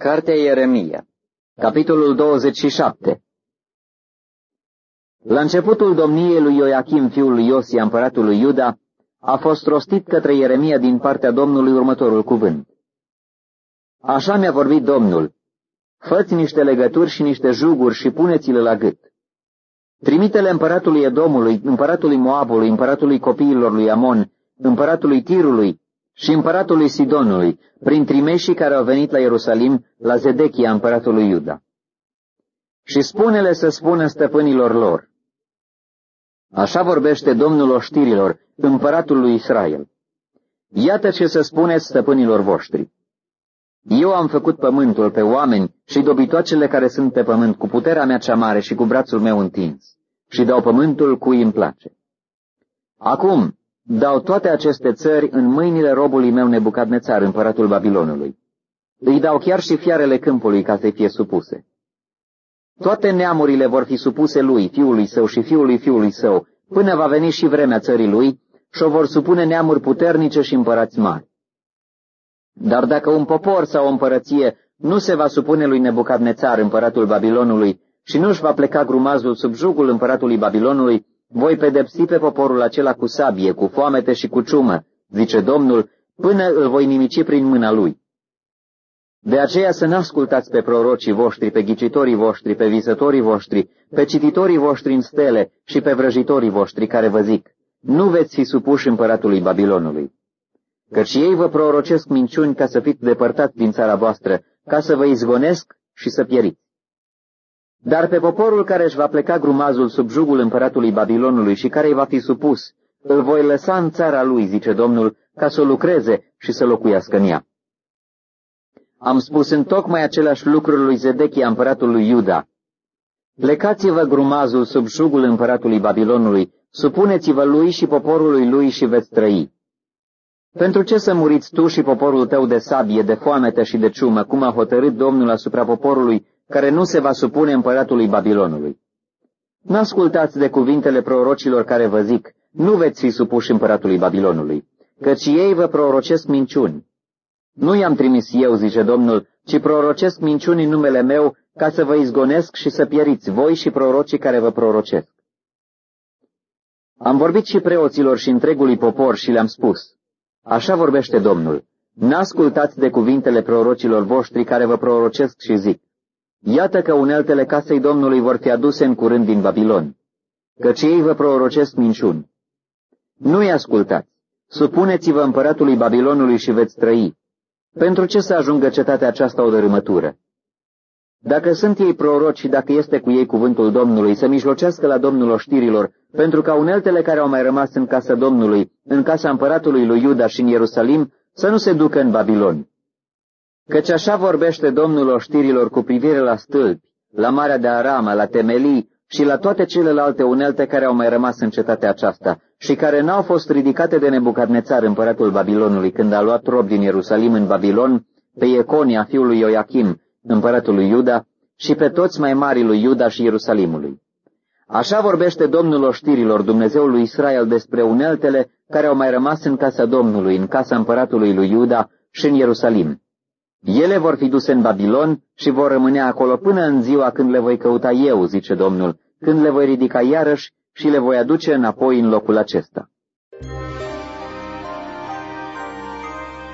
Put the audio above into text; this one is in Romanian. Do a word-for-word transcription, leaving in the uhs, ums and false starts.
Cartea Ieremia, capitolul douăzeci și șapte. La începutul domniei lui Ioachim, fiul lui Iosia, împăratul lui Iuda, a fost rostit către Ieremia din partea Domnului următorul cuvânt. Așa mi-a vorbit Domnul: fă-ți niște legături și niște juguri și pune-ți-le la gât. Trimite-le împăratului Edomului, împăratului Moabului, împăratului copiilor lui Amon, împăratului Tirului și împăratului Sidonului, prin trimeșii care au venit la Ierusalim, la Zedechia, împăratul lui Iuda. Și spune-le să spună stăpânilor lor: așa vorbește Domnul oștirilor, împăratul lui Israel. Iată ce să spuneți stăpânilor voștri: eu am făcut pământul, pe oameni și dobitoacele care sunt pe pământ cu puterea mea cea mare și cu brațul meu întins, și dau pământul cui îmi place. Acum dau toate aceste țări în mâinile robului meu Nebucadnețar, împăratul Babilonului. Îi dau chiar și fiarele câmpului ca să fie supuse. Toate neamurile vor fi supuse lui, fiului său și fiului fiului său, până va veni și vremea țării lui, și o vor supune neamuri puternice și împărați mari. Dar dacă un popor sau o împărăție nu se va supune lui Nebucadnețar, împăratul Babilonului, și nu își va pleca grumazul sub jugul împăratului Babilonului, voi pedepsi pe poporul acela cu sabie, cu foamete și cu ciumă, zice Domnul, până îl voi nimici prin mâna lui. De aceea să n-ascultați pe prorocii voștri, pe ghicitorii voștri, pe visătorii voștri, pe cititorii voștri în stele și pe vrăjitorii voștri care vă zic: nu veți fi supuși împăratului Babilonului. Căci ei vă prorocesc minciuni ca să fiți depărtați din țara voastră, ca să vă izgonesc și să pieriți. Dar pe poporul care își va pleca grumazul sub jugul împăratului Babilonului și care îi va fi supus, îl voi lăsa în țara lui, zice Domnul, ca să o lucreze și să locuiască în ea. Am spus întocmai aceleași lucruri lui Zedechia, împăratul lui Iuda: plecați-vă grumazul sub jugul împăratului Babilonului, supuneți-vă lui și poporului lui și veți trăi. Pentru ce să muriți tu și poporul tău de sabie, de foamete și de ciumă, cum a hotărât Domnul asupra poporului care nu se va supune împăratului Babilonului? N-ascultați de cuvintele prorocilor care vă zic: nu veți fi supuși împăratului Babilonului, căci ei vă prorocesc minciuni. Nu i-am trimis eu, zice Domnul, ci prorocesc minciuni în numele meu, ca să vă izgonesc și să pieriți, voi și prorocii care vă prorocesc. Am vorbit și preoților și întregului popor și le-am spus: așa vorbește Domnul: n-ascultați de cuvintele prorocilor voștri care vă prorocesc și zic: iată că uneltele casei Domnului vor fi aduse în curând din Babilon, căci ei vă prorocesc minciuni. Nu-i ascultați, supuneți-vă împăratului Babilonului și veți trăi. Pentru ce să ajungă cetatea aceasta o dărâmătură? Dacă sunt ei proroci și dacă este cu ei cuvântul Domnului, să mijlocească la Domnul oștirilor, pentru ca uneltele care au mai rămas în casa Domnului, în casa împăratului lui Iuda și în Ierusalim, să nu se ducă în Babilon. Căci așa vorbește Domnul oștirilor cu privire la stâlpi, la Marea de Arama, la temelii și la toate celelalte unelte care au mai rămas în cetatea aceasta și care n-au fost ridicate de Nebucadnețar, împăratul Babilonului, când a luat rob din Ierusalim în Babilon pe Ieconia, fiul lui Ioachim, împăratul lui Iuda, și pe toți mai mari lui Iuda și Ierusalimului. Așa vorbește Domnul oștirilor, Dumnezeul lui Israel, despre uneltele care au mai rămas în casa Domnului, în casa împăratului lui Iuda și în Ierusalim. Ele vor fi duse în Babilon și vor rămâne acolo până în ziua când le voi căuta eu, zice Domnul, când le voi ridica iarăși și le voi aduce înapoi în locul acesta.